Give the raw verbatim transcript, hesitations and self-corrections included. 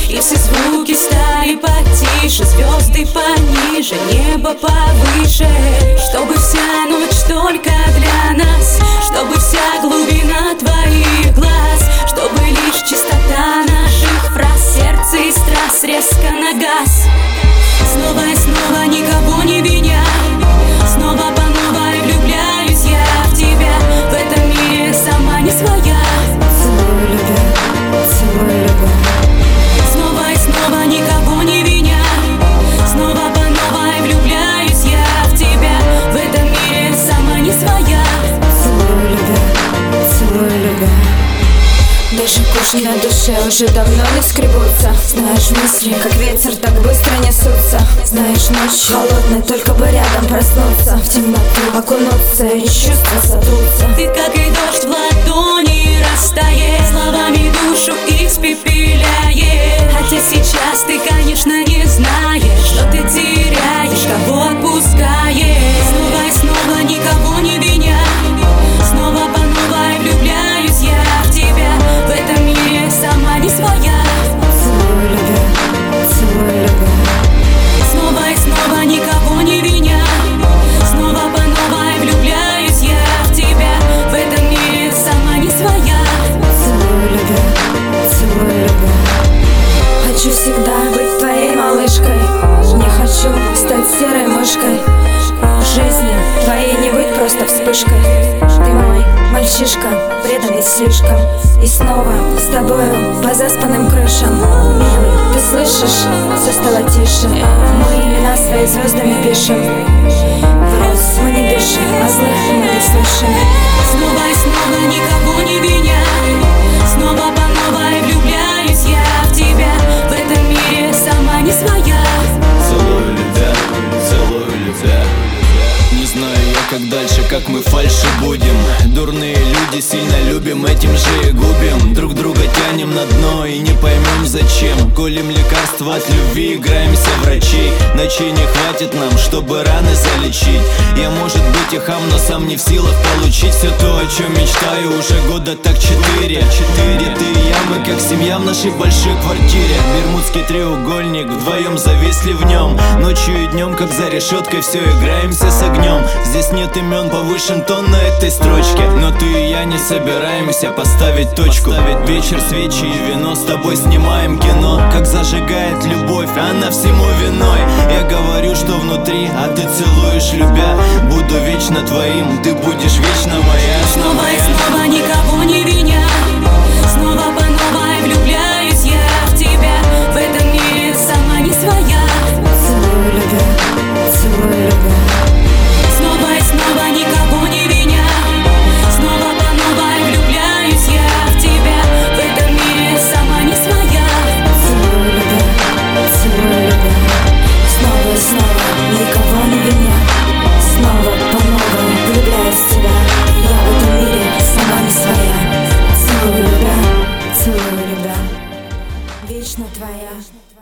И все звуки стали потише, звезды пониже, небо повыше. Чтобы вся ночь только для нас, чтобы вся глубина твоих глаз, чтобы лишь чистота наших фраз, сердце и страсть резко нагас. Снова и снова никого не виня, снова по новой влюбляюсь я в тебя. В этом мире сама не своя. Целую, любя, целую, любя. Снова и снова никого не виня, снова по новой влюбляюсь я в тебя. В этом мире сама не своя. Целую, любя, целую, любя. Даже кожи на душе уже давно не скребутся. Знаешь, мысли, как ветер, так быстро несутся. Знаешь, ночь холодная, только бы рядом проснуться, в темноту окунуться и чувства сотрутся. Ты как и дождь в ладони растает, словами душу испепеляет. Хотя сейчас ты, конечно, не знаешь, что ты теряешь, кого отпускаешь. Снова и снова никого не виня, снова по новой влюбляюсь я в тебя. В этом мире сама не своя. Целую, любя, целую, любя. Снова и снова никого не виня, снова по новой влюбляюсь я в тебя. В этом мире сама не своя. Целую, любя, целую, любя. Хочу всегда быть твоей малышкой, не хочу стать серой мышкой. В жизни твоей не быть просто вспышкой. Ты мой мальчишка, преданный слишком. И снова с тобою по заспанным крышам. Милый, ты слышишь? Все стало тише. Мы имена свои звездами пишем. Враз мы не дышим, а злых мы не слышим. Снова и снова никого не виня, снова по новой влюбляюсь я в тебя. В этом мире сама не своя. Целую, любя, целую, любя. Не знаю я, как дальше, как мы фальши будем. Дурные люди, сильно любим, этим же и губим. Друг друга тянем на дно и не поймем зачем. Колем лекарства от любви, играемся врачей. Ночей не хватит нам, чтобы раны залечить. Я, может быть, и хам, но сам не в силах получить все то, о чем мечтаю уже года так четыре. Четыре, ты и я, мы как семья в нашей большой квартире. Бермудский треугольник, вдвоем зависли в нем. Ночью и днем, как за решеткой, все играемся с огнем. Здесь нет имен, повышен тон на этой строчке. Но ты и я не собираемся поставить точку. Поставить вечер, свечи и вино, с тобой снимаем кино. Как зажигает любовь, она всему виной. Я говорю, что внутри, а ты целуешь, любя. Буду вечно твоим, ты будешь вечно моя. Снова и снова никого не виня, снова по новой влюбляюсь я в тебя. В этом мире сама не своя. Целую, любя, целую, любя. Снова и снова никого не виня, снова по новой влюбляюсь я в тебя. В этом мире сама не своя. Целую, любя, целую, любя. Снова и снова никого не виня, снова по новой влюбляюсь в тебя. Я в этом мире сама не своя. Целую, любя, целую, любя. Вечно твоя.